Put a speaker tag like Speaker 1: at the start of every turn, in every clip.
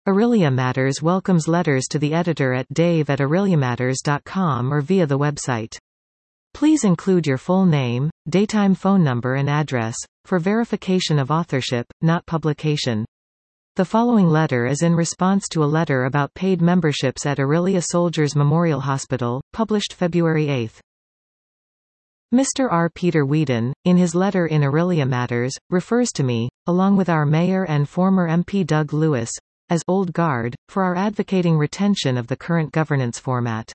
Speaker 1: Aurelia Matters welcomes letters to the editor at dave@aureliamatters.com or via the website. Please include your full name, daytime phone number and address, for verification of authorship, not publication. The following letter is in response to a letter about paid memberships at Aurelia Soldiers Memorial Hospital, published February 8. Mr. R. Peter Whedon, in his letter in Aurelia Matters, refers to me, along with our mayor and former MP Doug Lewis, as old guard, for our advocating retention of the current governance format.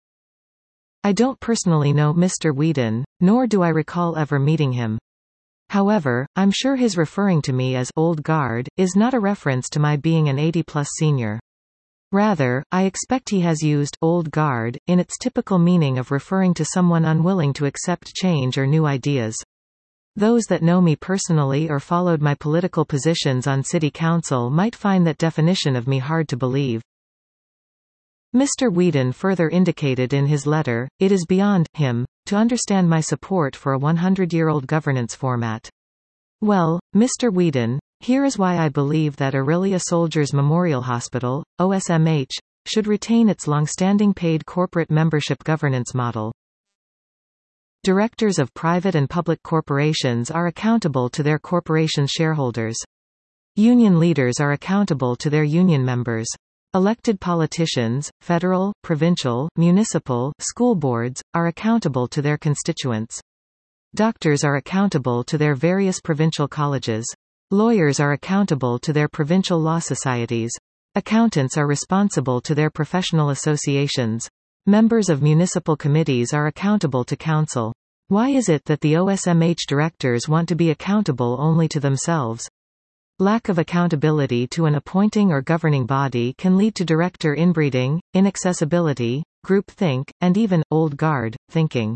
Speaker 1: I don't personally know Mr. Whedon, nor do I recall ever meeting him. However, I'm sure his referring to me as old guard is not a reference to my being an 80-plus senior. Rather, I expect he has used old guard in its typical meaning of referring to someone unwilling to accept change or new ideas. Those that know me personally or followed my political positions on city council might find that definition of me hard to believe. Mr. Whedon further indicated in his letter, it is beyond him to understand my support for a 100-year-old governance format. Well, Mr. Whedon, here is why I believe that Aurelia Soldiers Memorial Hospital, OSMH, should retain its long-standing paid corporate membership governance model. Directors of private and public corporations are accountable to their corporation's shareholders. Union leaders are accountable to their union members. Elected politicians, federal, provincial, municipal, school boards, are accountable to their constituents. Doctors are accountable to their various provincial colleges. Lawyers are accountable to their provincial law societies. Accountants are responsible to their professional associations. Members of municipal committees are accountable to council. Why is it that the OSMH directors want to be accountable only to themselves? Lack of accountability to an appointing or governing body can lead to director inbreeding, inaccessibility, groupthink, and even old guard thinking.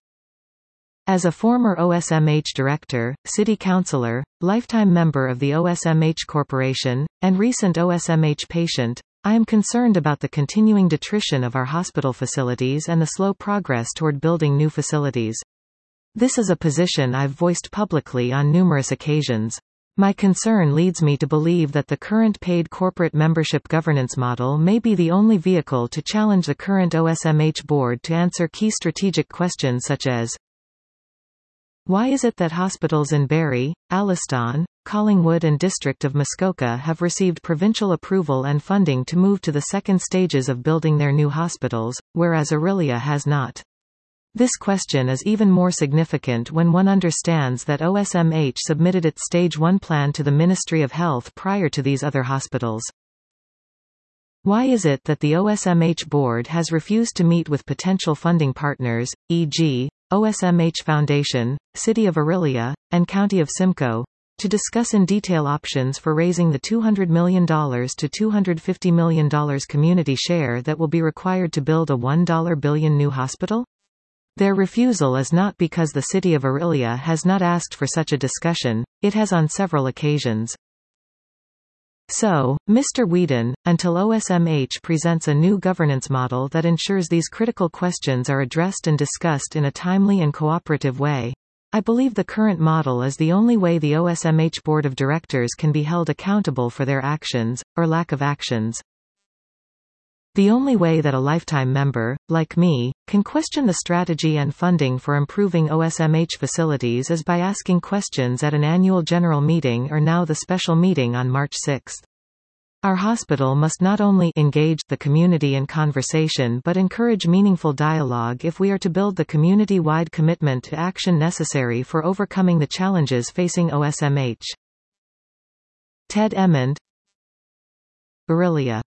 Speaker 1: As a former OSMH director, city councillor, lifetime member of the OSMH Corporation, and recent OSMH patient, I am concerned about the continuing detrition of our hospital facilities and the slow progress toward building new facilities. This is a position I've voiced publicly on numerous occasions. My concern leads me to believe that the current paid corporate membership governance model may be the only vehicle to challenge the current OSMH board to answer key strategic questions such as: why is it that hospitals in Barrie, Alliston, Collingwood and District of Muskoka have received provincial approval and funding to move to the second stages of building their new hospitals, whereas Aurelia has not? This question is even more significant when one understands that OSMH submitted its Stage 1 plan to the Ministry of Health prior to these other hospitals. Why is it that the OSMH board has refused to meet with potential funding partners, e.g., OSMH Foundation, City of Aurelia, and County of Simcoe, to discuss in detail options for raising the $200 million to $250 million community share that will be required to build a $1 billion new hospital? Their refusal is not because the City of Aurelia has not asked for such a discussion, it has on several occasions. So, Mr. Whedon, until OSMH presents a new governance model that ensures these critical questions are addressed and discussed in a timely and cooperative way, I believe the current model is the only way the OSMH Board of Directors can be held accountable for their actions, or lack of actions. The only way that a lifetime member, like me, can question the strategy and funding for improving OSMH facilities is by asking questions at an annual general meeting or now the special meeting on March 6. Our hospital must not only engage the community in conversation but encourage meaningful dialogue if we are to build the community-wide commitment to action necessary for overcoming the challenges facing OSMH. Ted Emmond, Aurelia.